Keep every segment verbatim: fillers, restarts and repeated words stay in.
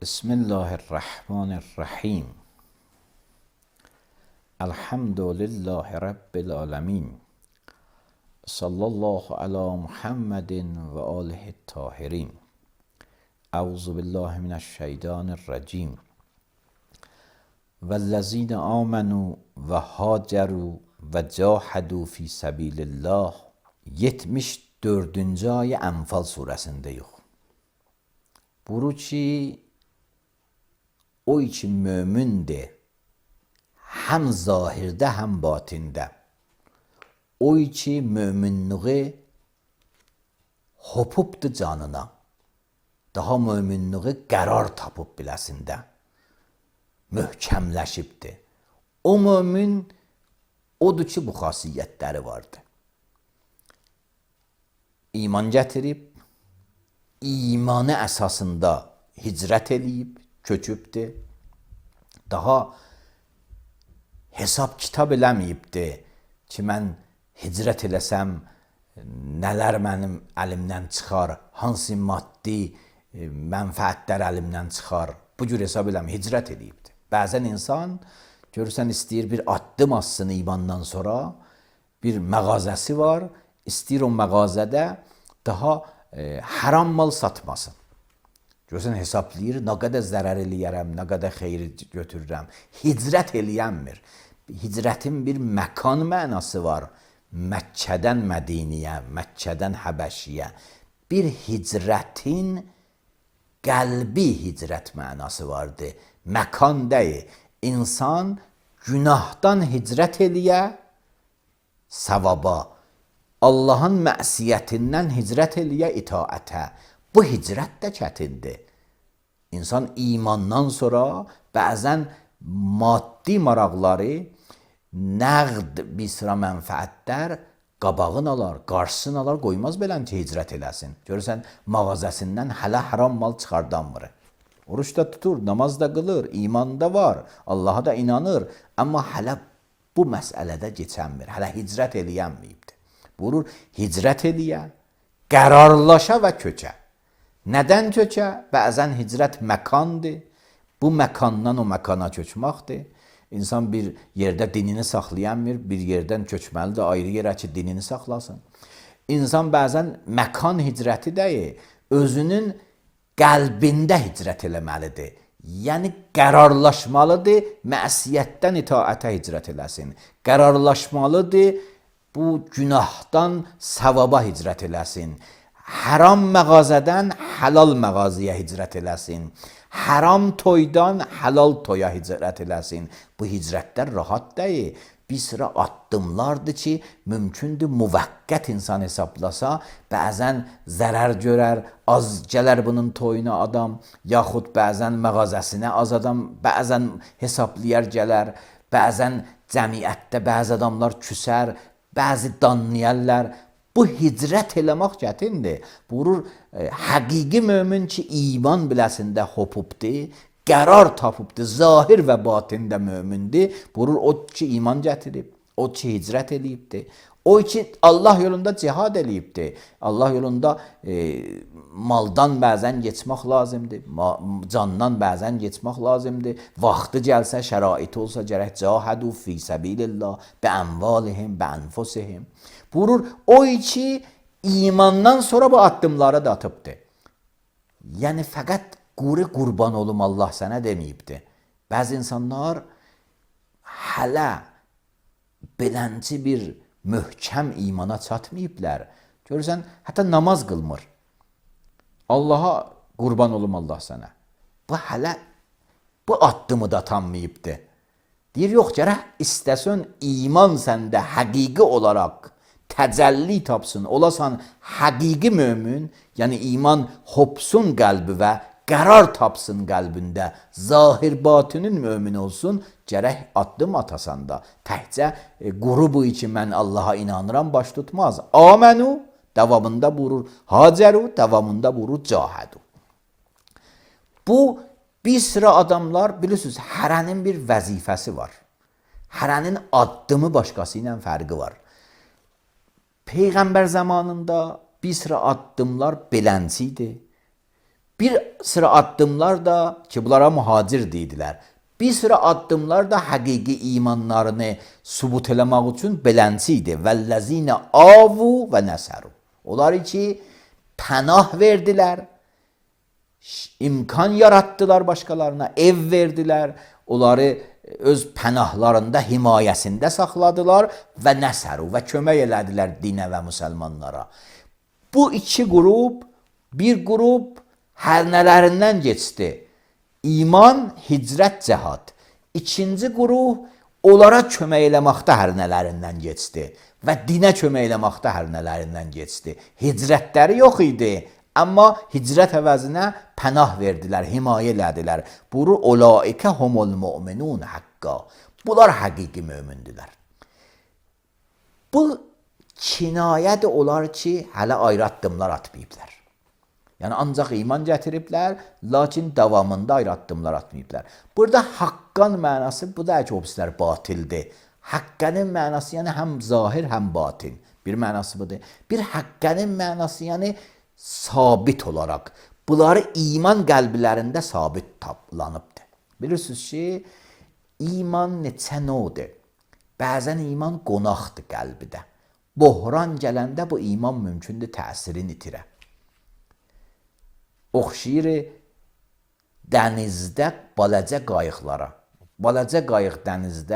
Bismillahirrahmanirrahim. Elhamdülillahi Rabbil alemin. Sallallahu ala Muhammedin ve alihi tahirin. Euzu billahi mineşşeytanirracim. Vellezine amenu ve haceru ve cahadu fi sabilillah. yetmiş dördüncü ayı Enfal suresinde. Buyurur ki o için mümindir. Hem zahirde hem batinde. O için müminliği hopupdu canına. Daha müminliği qərar tapıb biləsində. Möhkəmləşibdi. O mümin odur ki, bu xasiyyətləri vardı. İman gətirib, imanı əsasında hicrət eləyib, köçübdür. Daha hesab kitab eləməyibdi ki, mən hicrət eləsəm, nələr mənim əlimdən çıxar, hansı maddi mənfəətlər əlimdən çıxar. Bu cür hesab eləməyib, hicrət eləyibdi. Bəzən insan görürsən istəyir bir addım atsın imandan sonra, bir məğazəsi var, istəyir o məğazədə daha e, haram mal satmasın. Görürsən hesablayır, nə qədər zərər eləyərəm, nə qədər xeyir götürürəm. Hicrət eləyənmir. Hicrətin bir məkan mənası var. Məkkədən Mədiniyə, Məkkədən Həbəşiyə. Bir hicrətin qəlbi hicrət mənası vardır. Məkan deyil. İnsan günahdan hicrət eləyə, savaba. Allahın məsiyyətindən hicrət eləyə, itaətə. Bu hicrət də çətindir. İnsan imandan sonra bəzən maddi maraqları, nəqd bir sıra mənfəətlər qabağın alar, qarşısını alar, qoymaz belən ki, hicrət eləsin. Görürsən, mağazəsindən hələ haram mal çıxardanmır. Oruç da tutur, namaz da qılır, iman da var, Allaha da inanır. Amma hələ bu məsələdə keçənmir, hələ hicrət eləyənməyibdir. Buyurur, hicrət eləyə, qərarlaşa və köçə. Nədən köçə? Bəzən hicrət məkandır. Bu məkandan o məkana köçməkdir. İnsan bir yerdə dinini saxlayanmır, bir yerdən köçməlidir, ayrı yerə ki, dinini saxlasın. İnsan bəzən məkan hicrəti deyil, özünün qəlbində hicrət eləməlidir. Yəni, qərarlaşmalıdır, məsiyyətdən itaətə hicrət eləsin. Qərarlaşmalıdır, bu günahdan savaba hicrət eləsin. Haram məğazədən halal məğazıya hicrət eləsin. Haram toydan halal toya hicrət eləsin. Bu hicrətlər rahat deyil. Bir sıra addımlardır ki, mümkündür müvəqqət insan hesablasa, bəzən zərər görər, az gələr bunun toyuna adam, yaxud bəzən məğazəsinə az adam, bəzən hesablayar gələr, bəzən cəmiyyətdə bəzi adamlar küsər, bəzi danlayarlar. Bu hicrət eləmək çətindir. Buyurur, e, həqiqi mömin ki, iman biləsində hopubdur, qərar tapıbdır, zahir və batində mömindir. Buyurur, o ki, iman gətirib, o ki, hicrət eləyibdir. O ki, Allah yolunda cihad eləyibdir. Allah yolunda e, maldan bəzən geçmək lazımdır, candan bəzən geçmək lazımdır. Vaxtı gəlsə, şəraiti olsa gərək cahadu fi səbilillah, bə ənvalihim, bə ənfusihim. Buyurur, o ki, imandan sonra bu addımları da atıbdır. Yəni, fəqət quri qurban olum Allah sənə deməyibdir. Bəzi insanlar hələ belənci bir möhkəm imana çatmayıblər. Görürsən, hətta namaz qılmır. Allaha qurban olum Allah sənə. Bu hələ bu addımı da tanmayıbdır. Deyir, yox, gərək istəsən iman səndə həqiqi olaraq təcəlli tapsın, olasan həqiqi mömin, yəni iman hopsun qəlbi və qərar tapsın qəlbində, zahir batinin mömin olsun, gərək addım atasan da. Təhcə e, qrubu için mən Allaha inanıram, baş tutmaz. Amenü, davamında buyurur, haceru, davamında buyurur, cahadu. Bu, bir sıra adamlar, bilirsiniz, hərənin bir vəzifəsi var. Hərənin addımı başqası ilə fərqi var. Peyğəmbər zamanında bir sıra addımlar belənci idi. Bir sıra addımlar da ki bunlara muhacir deyidilər. Bir sıra addımlar da həqiqi imanlarını subut eləmək üçün belənçi idi. Vəllezine avu və nəsəru. Onlar ki pənah verdilər, imkan yarattılar başqalarına, ev verdilər, onları öz pənahlarında, himayəsində saxladılar və nəsəru və kömək elədilər dinə və müsəlmanlara. Bu iki qrup, bir qrup hər nələrindən geçdi. İman, hicrət, cəhad. İkinci qrup onlara kömək eləməkdə hər nələrindən geçdi və dinə kömək eləməkdə hər nələrindən geçdi. Hicrətləri yox idi, amma hicrət əvəzinə pənah verdilər, himayə elədilər. Buru olaikə humul mu'minun haqqa. Bunlar həqiqi mömündülər. Bu kinayədir olar ki, hələ ayrı addımlar atmayıblar. Yəni ancaq iman gətiriblər, lakin davamında ayrı addımlar atmayıblar. Burada haqqan mənası, bu da ki, obslər batildir. Haqqənin mənası yəni həm zahir, həm batin. Bir mənası budur. Bir haqqənin mənası yəni sabit olaraq. Bunları iman qəlblərində sabit taplanıbdır. Bilirsiniz ki, iman neçə növdür? Bəzən iman qonaqdır qəlbidə. Bohran gələndə bu iman mümkündür təsirini itirə. Oxşayır dənizdə balaca qayıqlara. Balaca qayıq dənizdə,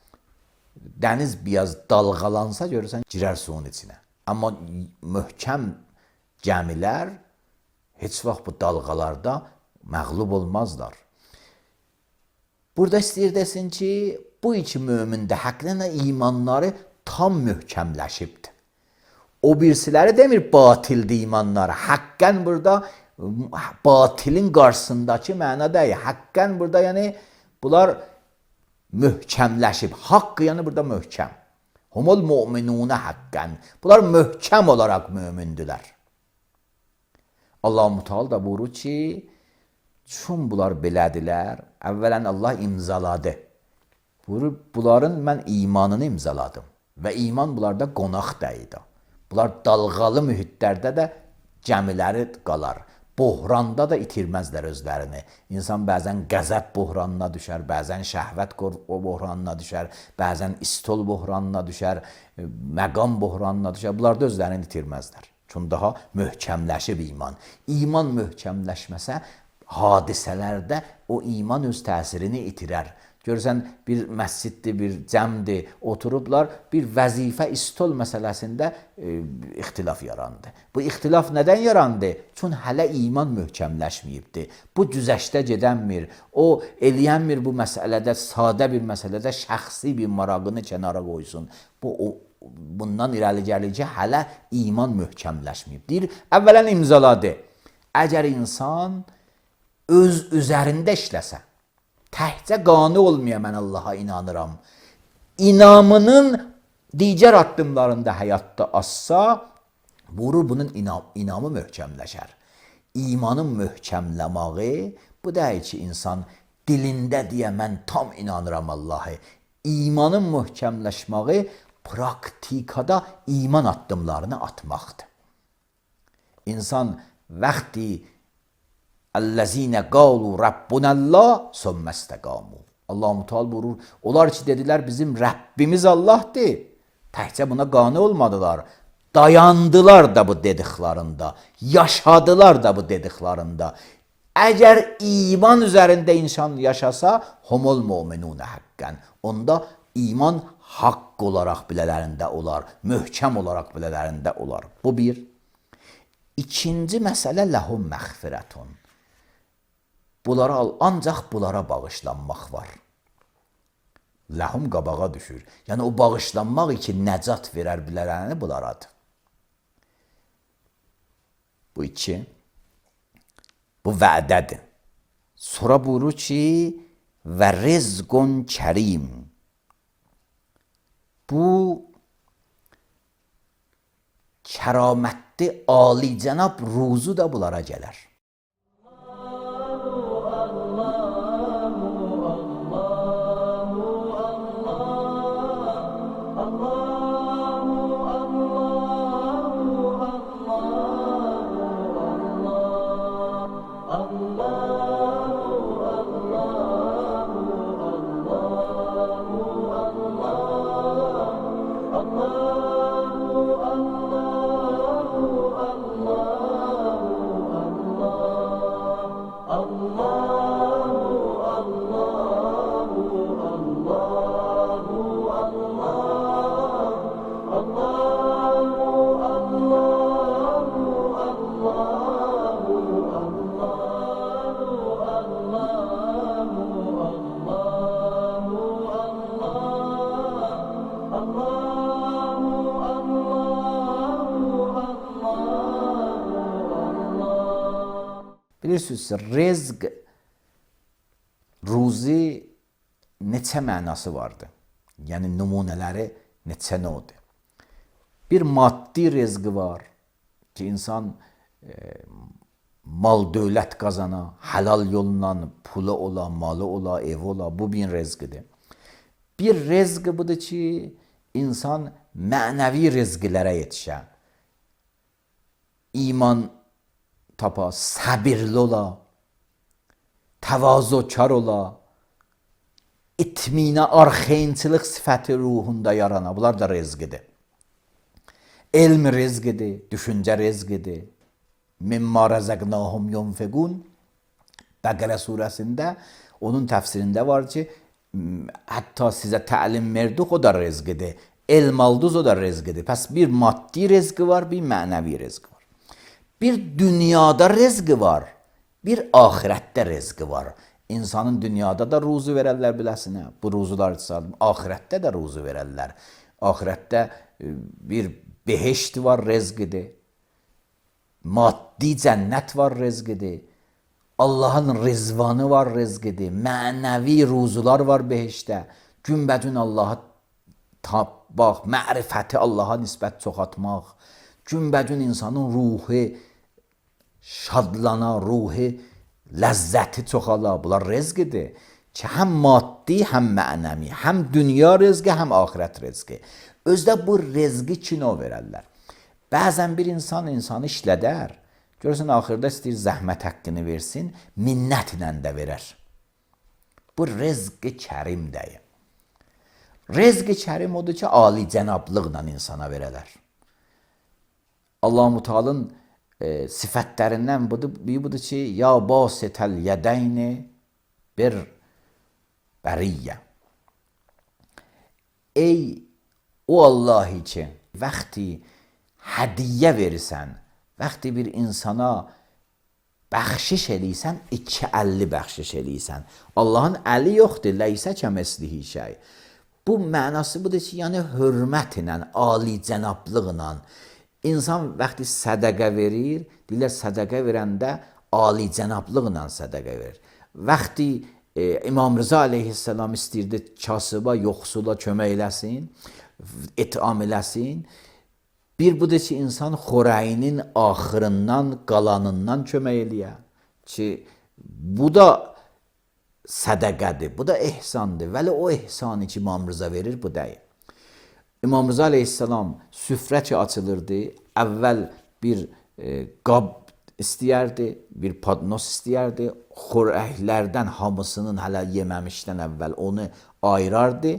dəniz biraz dalğalansa görürsən, girər suyun içinə. Amma möhkəm gəmilər heç vaxt bu dalğalarda məğlub olmazlar. Burada istəyir desin ki, bu iki mömində həqiqətən imanları tam möhkəmləşibdir. O birisiləri demir batildir imanları. Haqqən burada batilin qarşısındakı məna deyil. Haqqən burada yəni bunlar möhkəmləşib. Haqq yəni burada möhkəm. Humul mu'minuna haqqən. Bunlar möhkəm olaraq mömündülər. Allah-u Teala da buyurur ki, çün bunlar belədilər, əvvələn Allah imzaladı. Buyurur, bunların mən imanını imzaladım. Və iman bunlarda qonaq deyildi. Bunlar dalğalı mühitlərdə də gəmiləri qalar. Bohranda da itirməzlər özlərini. İnsan bəzən qəzəb bohranına düşər, bəzən şəhvət bohranına düşər, bəzən istol bohranına düşər, məqam bohranına düşər. Bunlar da özlərini itirməzlər. Çünki daha möhkəmləşib iman. İman möhkəmləşməsə, hadisələrdə o iman öz təsirini itirər. Görürsən, bir məsciddir, bir cəmdir, oturublar, bir vəzifə istol məsələsində e, ixtilaf yarandı. Bu ixtilaf nədən yarandı? Çünki hələ iman möhkəmləşməyibdir. Bu güzəştə gedənmir, o eləyənmir bu məsələdə, sadə bir məsələdə şəxsi bir marağını kənara qoysun. Bu, o, bundan irəli gəlir ki, hələ iman möhkəmləşməyib. Deyir, əvvələn imzaladı. Əgər insan öz üzərində işləsə, təhcə qanı olmaya mən Allaha inanıram. İnamının digər addımlarında həyatda azsa, vurur bunun inam, inamı möhkəmləşər. İmanın möhkəmləməyi, bu deyil ki, insan dilində deyə mən tam inanıram Allah'a. İmanın möhkəmləşməyi praktikada iman addımlarını atmaqdır. İnsan vaxtı Əllezine qalu Rabbunallah summəstəqamu. Allah-u Teala buyurur, onlar ki dedilər bizim Rəbbimiz Allah'dır. Təhcə buna qane olmadılar. Dayandılar da bu dediklərində, yaşadılar da bu dediklərində. Əgər iman üzərində insan yaşasa, humul mu'minuna haqqan. Onda iman haqq olaraq bilələrində olar, möhkəm olaraq bilələrində olar. Bu bir. İkinci məsələ ləhum məğfirətun. Bunlara ancaq bunlara bağışlanmaq var. Ləhum qabağa düşür. Yəni o bağışlanmaq üçün nəcat verər bilərəni bunlaradır. Bu iki. Bu vədədir. Sonra buyurur ki, və rizqun kərim. Bu kəramətli, alicənab ruzu da bunlara gələr. Bilirsiniz, rezq, ruzi neçə mənası vardı? Yəni nümunələri neçə nədir? Bir maddi rezqi var ki, insan e, mal dövlət qazana, halal yolla pulu ola, malı ola, evi ola, bu bir rezqidir. Bir rezqi budur ki, insan mənəvi rezqilərə yetişə, iman tapa, səbirli ola, təvazökar ola, itminə, arxayınçılıq sifəti ruhunda yarana, bunlar da rezqidir. Elm rezqidir, düşüncə rezqidir. Mimma rəzəqnahum yunfiqun. Bəqərə surəsində onun təfsirində var ki, hətta sizə təlim verdik, o da rezqidir. Elm aldınız, o da rezqidir. Pəs bir maddi rezqi var, bir mənəvi rezqi var. Bir dünyada rezqi var, bir ahirətdə rezqi var. İnsanın dünyada da ruzu verərlər biləsinə. Bu ruzular ahirətdə də ruzu verərlər. Ahirətdə bir beheşt var, rezqidir. Maddi cənnət var, rezqidir. Allahın rizvanı var, rezqidir. Mənəvi ruzular var beheştdə. Günbədün Allah'a tapmaq, mərifəti Allah'a nisbət çoxatmaq. Günbədün insanın ruhu şadlana, ruhu ləzzəti çoxala. Bunlar rezqidir ki, həm maddi, həm mənəvi, həm dünya rezqi, həm ahirət rezqi. Özdə bu rezqi kino verərlər. Bəzən bir insan insanı işlədər. Görürsən, axırda istəyir zəhmət haqqını versin, minnətlə də verər. Bu rezqi kərim deyir. Rezqi kərim odur ki, ali cənablıqla insana verələr. Allah-u Teala'nın e, sifətlərindən budur, budur ki, ya basitəl yədəyni bir bəriyyə. Ey o Allahi ki, vaxti hədiyyə verirsən, vaxti bir insana bəxşiş eləysən, iki əlli bəxşiş eləysən. Allahın əli yoxdur, ləysə kəməslihi şey. Bu mənası budur ki, yəni hörmətlə, ali cənablıqla, insan vaxti sədəqə verir, deyirlər sədəqə verəndə ali cənablıqla sədəqə verir. Vaxti e, İmam Rıza aleyhisselam istəyirdi kasıba, yoxsula kömək eləsin, itam eləsin. Bir budur ki, insan xorəyinin axırından, qalanından kömək eləyə. Ki, bu da sədəqədir, bu da ehsandır. Vəli o ehsanı ki, İmam Rıza verir, bu deyil. İmam Rıza aleyhisselam süfrə ki açılırdı, əvvəl bir e, qab istəyərdi, bir padnos istəyərdi, xorəklərdən hamısının hələ yeməmişdən əvvəl onu ayırardı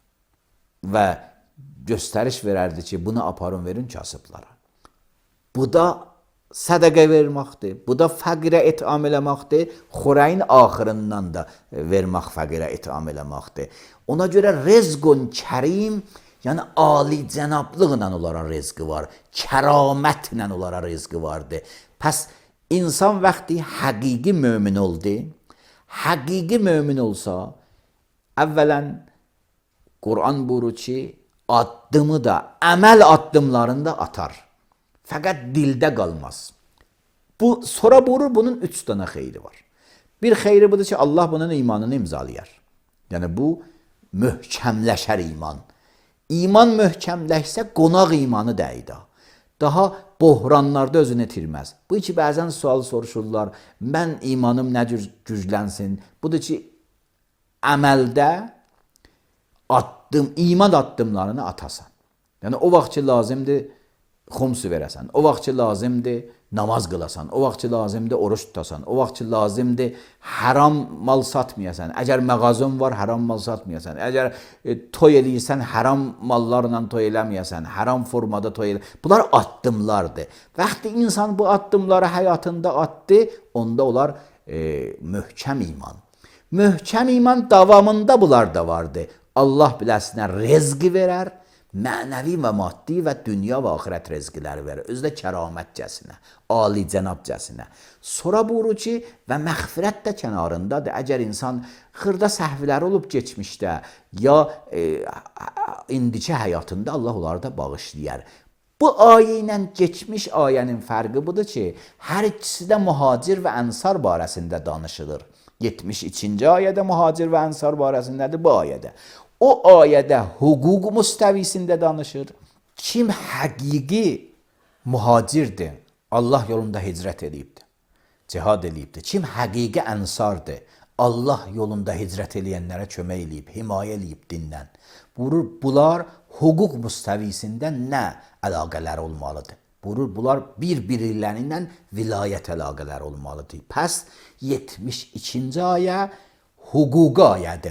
və göstəriş verərdi ki, bunu aparın verin kasıblara. Bu da sədəqə verməkdir, bu da fəqirə itam eləməkdir, xorəyin axırından da vermək fəqirə itam eləməkdir. Ona görə rezqun kərim, yəni ali cənablıqla onlara rezqi var, kəramətlə onlara rezqi vardır. Pəs insan vaxtı həqiqi mömin oldu, həqiqi mömin olsa, əvvələn Quran buyurur ki, addımı da, əməl addımlarını da atar. Fəqət dildə qalmaz. Bu, sonra buyurur, bunun üç dənə xeyri var. Bir xeyri budur ki, Allah bunun imanını imzalayar. Yəni bu, möhkəmləşər iman. İman möhkəmləşsə, qonaq imanı dəydə. Daha bohranlarda özünü itirməz. Bu ki, bəzən sual soruşurlar, mən imanım nə cür güclənsin? Budur ki, əməldə addım, iman addımlarını atasan. Yəni, o vaxt ki, lazımdır xumsu verəsən, o vaxt ki, lazımdır namaz qılasan, o vaxt ki, lazımdır oruç tutasan, o vaxt ki, lazımdır haram mal satmayasan, əgər məğazın var, haram mal satmayasan, əgər e, toy eləyirsən, haram mallarla toy eləməyəsən, haram formada toy eləməyəsən, bunlar addımlardır. Vaxtı insan bu addımları həyatında atdı, onda onlar e, möhkəm iman. Möhkəm iman davamında bunlar da vardı. Allah biləsinə rezqi verər, mənəvi və maddi və dünya və axirət rezqiləri verir. Özü də kəramətcəsinə, ali cənabcəsinə. Sonra buyurur ki, və məğfirət də kənarındadır. Əgər insan xırda səhvləri olub geçmişdə ya e, indiki həyatında Allah onları da bağışlayar. Bu ayə ilə geçmiş ayənin fərqi budur ki, hər ikisi də mühacir və ənsar barəsində danışılır. yetmiş ikinci ayədə mühacir və ənsar barəsindədir bu ayədə. O ayədə hüquq müstəvisində danışır. Kim həqiqi mühacirdir, Allah yolunda hicrət edibdir, cihad edibdir. Kim həqiqi ənsardır, Allah yolunda hicrət edənlərə kömək edib, himayə edib dindən. Buyurur, bunlar hüquq müstəvisində nə əlaqələr olmalıdır? Buyurur, bunlar bir-birlərindən vilayət əlaqələri olmalıdır. Pəs yetmiş ikinci ayə hüquq ayədir.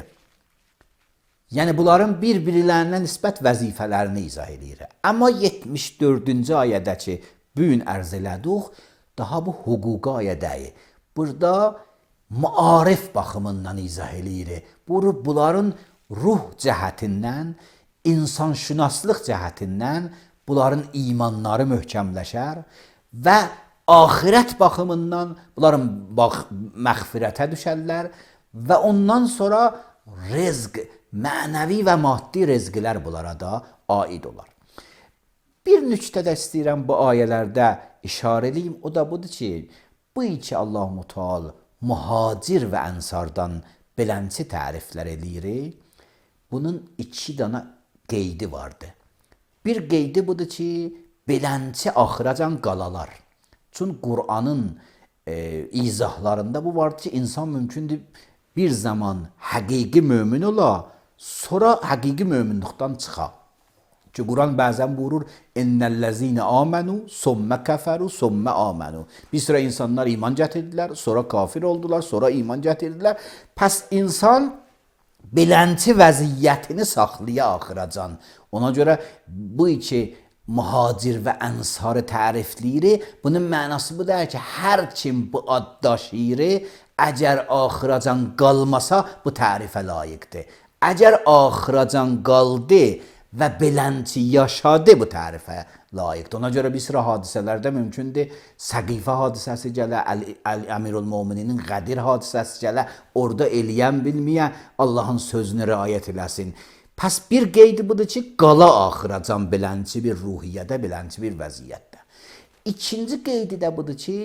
Yəni, bunların bir-birlərinə nisbət vəzifələrini izah edir. Amma yetmiş dördüncü ayədə ki, bu gün ərz elədik, daha bu hüquq ayədəyi. Burada maarif baxımından izah edir. Buyurur, bunların ruh cəhətindən, insanşünaslıq cəhətindən bunların imanları möhkəmləşər və axirət baxımından bunların məğfirətə düşərlər və ondan sonra rezq, mənəvi və maddi rezqlər bunlara da aid olar. Bir nüktə də istəyirəm bu ayələrdə işarə edeyim, o da budur ki, bu iki Allah-u Teala mühacir və ənsardan belənçi təriflər edir. Bunun iki dana qeydi vardı. Bir qeydi budur ki, belənçi axıracan qalalar. Çünki Qur'anın e, izahlarında bu vardır ki, insan mümkündür bir zaman həqiqi mömin ola, sonra həqiqi möminlikdən çıxa. Ki Quran bəzən buyurur, "İnnellezine amenu, somme keferu, somme amenu." Bir sıra insanlar iman gətirdilər, sonra kafir oldular, sonra iman gətirdilər. Pəs insan belənçi vəziyyətini saxlaya axıracan. Ona görə bu iki mühacir və ənsarı tərifləyir. Bunun mənası bu deyir ki, hər kim bu ad daşıyır, əgər axıracan qalmasa bu tərifə layiqdir. Əgər axıracan qaldı və belənçi yaşadı, bu tərifə layiqdir. Ona görə bir sıra hadisələrdə mümkündür, Səqifə hadisəsi gələ, Əmirül-Mömininin Qədir hadisəsi gələ, orada eləyən bilməyə Allahın sözünü riayət eləsin. Pəs bir qeydi budur ki, qala axıracan belənçi bir ruhiyyədə, belənçi bir vəziyyətdə. İkinci qeydi də budur ki,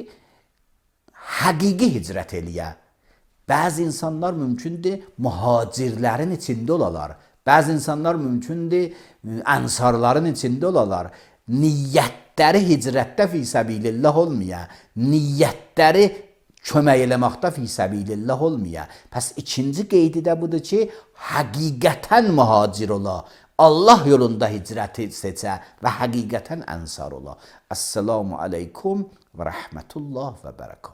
həqiqi hicrət eləyə. Bəzi insanlar mümkündür, mühacirlərin içində olalar. Bəzi insanlar mümkündür, ənsarların içində olalar. Niyyətləri hicrətdə fi səbilillah olmaya, niyyətləri kömək eləməkdə fi səbilillah olmaya. Pəs ikinci qeydi də budur ki, həqiqətən mühacir ola, Allah yolunda hicrəti seçə və həqiqətən ənsar ola. Əssalamu aleykum və rəhmətullah və bərəkatuhu.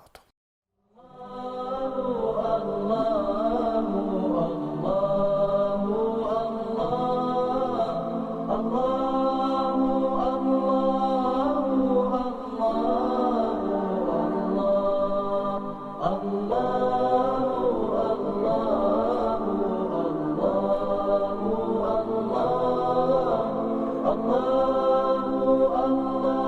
Allah